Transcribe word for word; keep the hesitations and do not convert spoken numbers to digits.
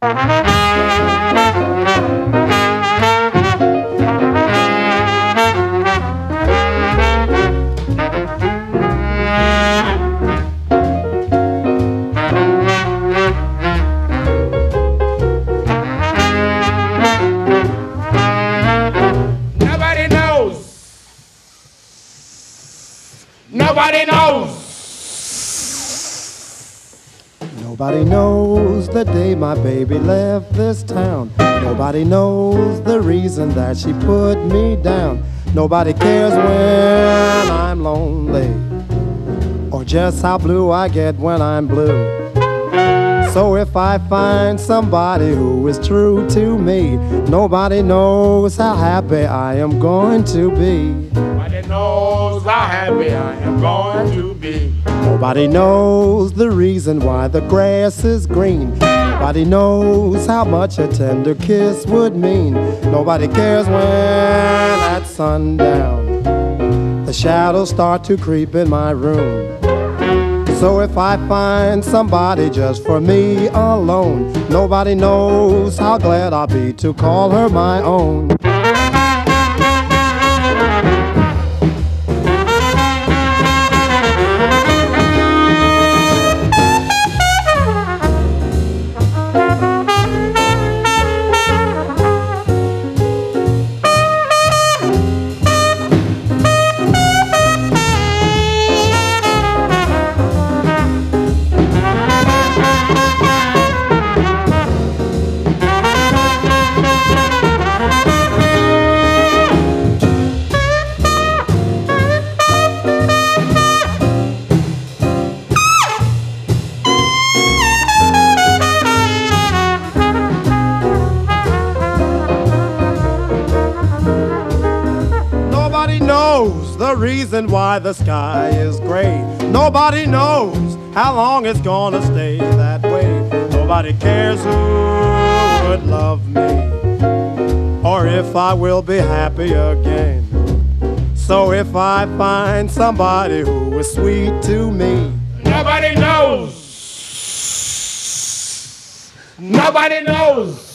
Nobody knows. Nobody knows the day my baby left this town. Nobody knows the reason that she put me down. Nobody cares when I'm lonely, or just how blue I get when I'm blue. So if I find somebody who is true to me, nobody knows how happy I am going to be. Nobody knows how happy I am going to be. Nobody knows the reason why the grass is green. Nobody knows how much a tender kiss would mean. Nobody cares when at sundown the shadows start to creep in my room. So if I find somebody just for me alone, nobody knows how glad I'll be to call her my own. Nobody knows the reason why the sky is gray. Nobody knows how long it's gonna stay that way. Nobody cares who would love me, or if I will be happy again. So if I find somebody who is sweet to me, nobody knows. Nobody knows.